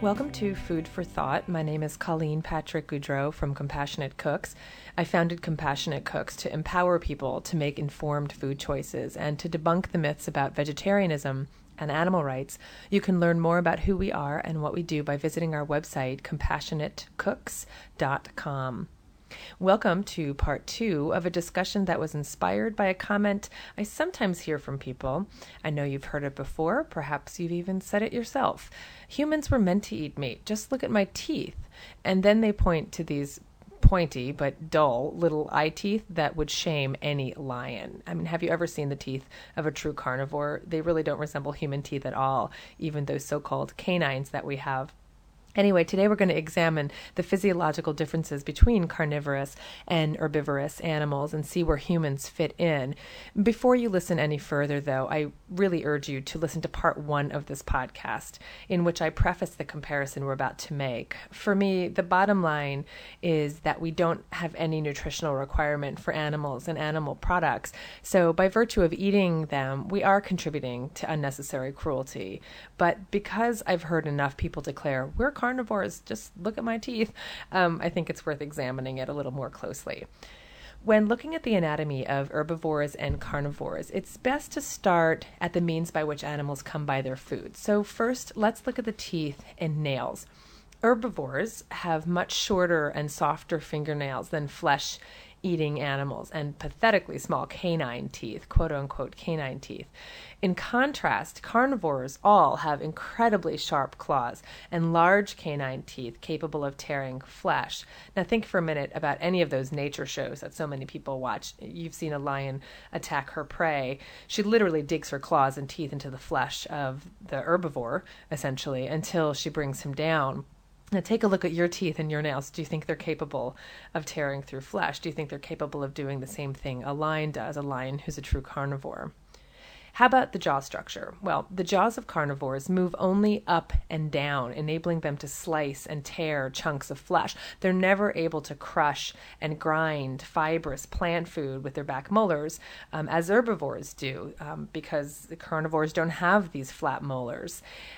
Welcome to Food for Thought. My name is Colleen Patrick Goudreau from Compassionate Cooks. I founded Compassionate Cooks to empower people to make informed food choices and to debunk the myths about vegetarianism and animal rights. You can learn more about who we are and what we do by visiting our website, compassionatecooks.com. Welcome to part 2 of a discussion that was inspired by a comment I sometimes hear from people. I know you've heard it before, perhaps you've even said it yourself. Humans were meant to eat meat, just look at my teeth. And then they point to these pointy but dull little eye teeth that would shame any lion. I mean, have you ever seen the teeth of a true carnivore? They really don't resemble human teeth at all, even those so-called canines that we have. Anyway, today we're going to examine the physiological differences between carnivorous and herbivorous animals and see where humans fit in. Before you listen any further, though, I really urge you to listen to part 1 of this podcast, in which I preface the comparison we're about to make. For me, the bottom line is that we don't have any nutritional requirement for animals and animal products. So by virtue of eating them, we are contributing to unnecessary cruelty. But because I've heard enough people declare, we're carnivores, just look at my teeth, I think it's worth examining it a little more closely. When looking at the anatomy of herbivores and carnivores, it's best to start at the means by which animals come by their food. So first, let's look at the teeth and nails. Herbivores have much shorter and softer fingernails than flesh-eating animals and pathetically small canine teeth, quote-unquote canine teeth. In contrast, carnivores all have incredibly sharp claws and large canine teeth capable of tearing flesh. Now think for a minute about any of those nature shows that so many people watch. You've seen a lion attack her prey. She literally digs her claws and teeth into the flesh of the herbivore, essentially, until she brings him down. Now take a look at your teeth and your nails. Do you think they're capable of tearing through flesh? Do you think they're capable of doing the same thing a lion does, a lion who's a true carnivore? How about the jaw structure? Well, the jaws of carnivores move only up and down, enabling them to slice and tear chunks of flesh. They're never able to crush and grind fibrous plant food with their back molars, as herbivores do, because the carnivores don't have these flat molars.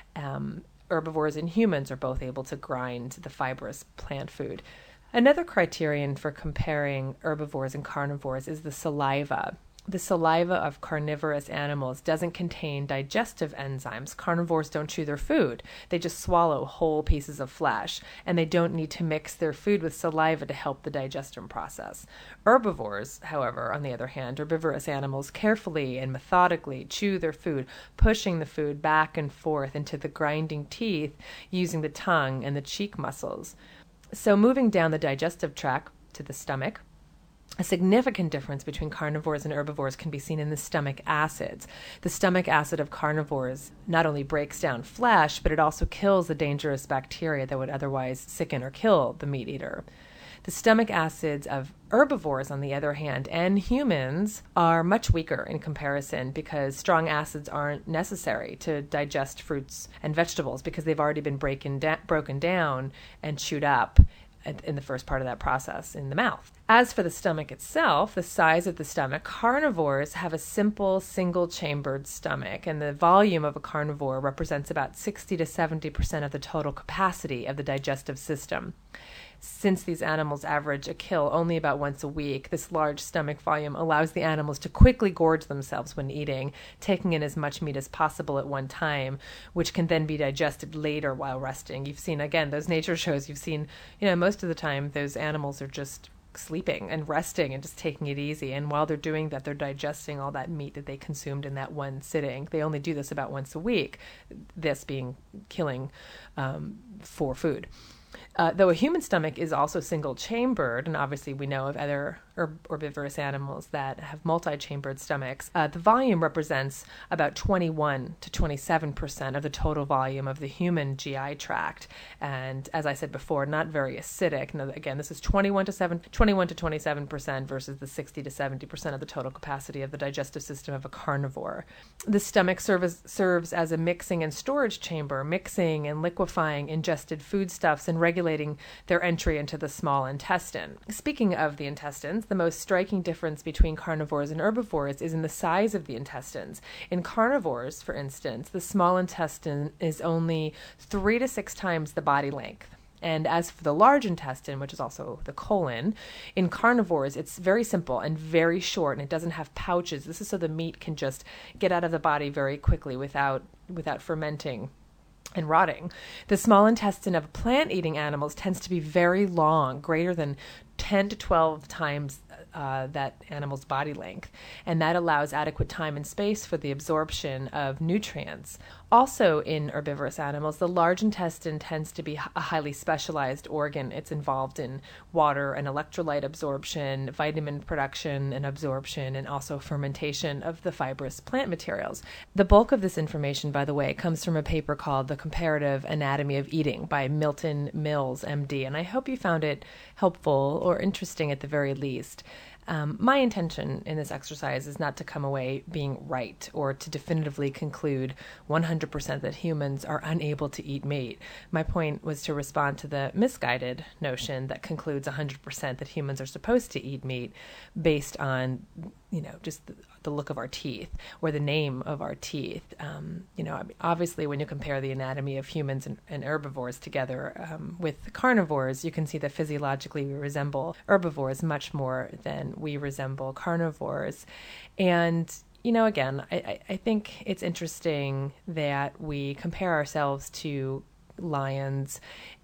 Herbivores and humans are both able to grind the fibrous plant food. Another criterion for comparing herbivores and carnivores is the saliva. The saliva of carnivorous animals doesn't contain digestive enzymes. Carnivores don't chew their food. They just swallow whole pieces of flesh, and they don't need to mix their food with saliva to help the digestion process. Herbivores, however, on the other hand, herbivorous animals carefully and methodically chew their food, pushing the food back and forth into the grinding teeth using the tongue and the cheek muscles. So moving down the digestive tract to the stomach, a significant difference between carnivores and herbivores can be seen in the stomach acids. The stomach acid of carnivores not only breaks down flesh, but it also kills the dangerous bacteria that would otherwise sicken or kill the meat eater. The stomach acids of herbivores, on the other hand, and humans are much weaker in comparison because strong acids aren't necessary to digest fruits and vegetables because they've already been broken down and chewed up in the first part of that process in the mouth. As for the stomach itself, the size of the stomach, carnivores have a simple single-chambered stomach, and the volume of a carnivore represents about 60 to 70% of the total capacity of the digestive system. Since these animals average a kill only about once a week, this large stomach volume allows the animals to quickly gorge themselves when eating, taking in as much meat as possible at one time, which can then be digested later while resting. You've seen, again, those nature shows, you've seen, most of the time those animals are just sleeping and resting and just taking it easy. And while they're doing that, they're digesting all that meat that they consumed in that one sitting. They only do this about once a week, this being killing for food. Though a human stomach is also single-chambered, and obviously we know of other herbivorous animals that have multi-chambered stomachs, the volume represents about 21 to 27% of the total volume of the human GI tract. And as I said before, not very acidic. Now, again, this is 21 to 27% versus the 60 to 70% of the total capacity of the digestive system of a carnivore. The stomach serves as a mixing and storage chamber, mixing and liquefying ingested foodstuffs and regulating their entry into the small intestine. Speaking of the intestines, the most striking difference between carnivores and herbivores is in the size of the intestines. In carnivores, for instance, the small intestine is only 3 to 6 times the body length. And as for the large intestine, which is also the colon, in carnivores, it's very simple and very short, and it doesn't have pouches. This is so the meat can just get out of the body very quickly without fermenting and rotting. The small intestine of plant-eating animals tends to be very long, greater than 10 to 12 times that animal's body length, and that allows adequate time and space for the absorption of nutrients. Also in herbivorous animals, the large intestine tends to be a highly specialized organ. It's involved in water and electrolyte absorption, vitamin production and absorption, and also fermentation of the fibrous plant materials. The bulk of this information, by the way, comes from a paper called The Comparative Anatomy of Eating by Milton Mills, MD, and I hope you found it helpful or interesting at the very least. My intention in this exercise is not to come away being right or to definitively conclude 100% that humans are unable to eat meat. My point was to respond to the misguided notion that concludes 100% that humans are supposed to eat meat based on, just the look of our teeth or the name of our teeth. Obviously, when you compare the anatomy of humans and herbivores together with carnivores, you can see that physiologically we resemble herbivores much more than we resemble carnivores. And, again, I think it's interesting that we compare ourselves to lions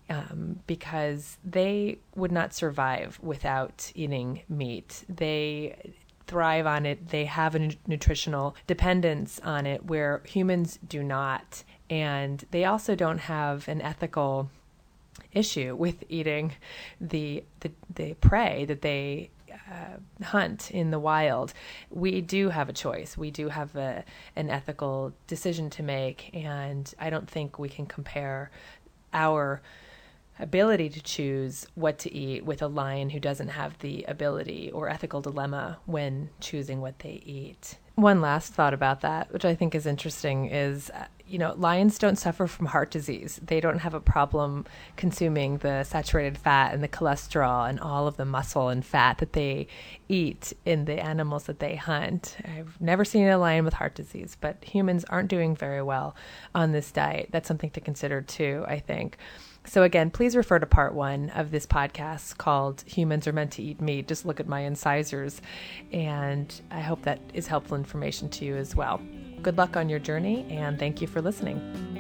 because they would not survive without eating meat. They thrive on it. They have a nutritional dependence on it where humans do not. And they also don't have an ethical issue with eating the prey that they hunt in the wild. We do have a choice. We do have an ethical decision to make. And I don't think we can compare our ability to choose what to eat with a lion who doesn't have the ability or ethical dilemma when choosing what they eat. One last thought about that, which I think is interesting, is, lions don't suffer from heart disease. They don't have a problem consuming the saturated fat and the cholesterol and all of the muscle and fat that they eat in the animals that they hunt. I've never seen a lion with heart disease, but humans aren't doing very well on this diet. That's something to consider too, I think. So again, please refer to part 1 of this podcast called Humans Are Meant to Eat Meat. Just look at my incisors, and I hope that is helpful information to you as well. Good luck on your journey, and thank you for listening.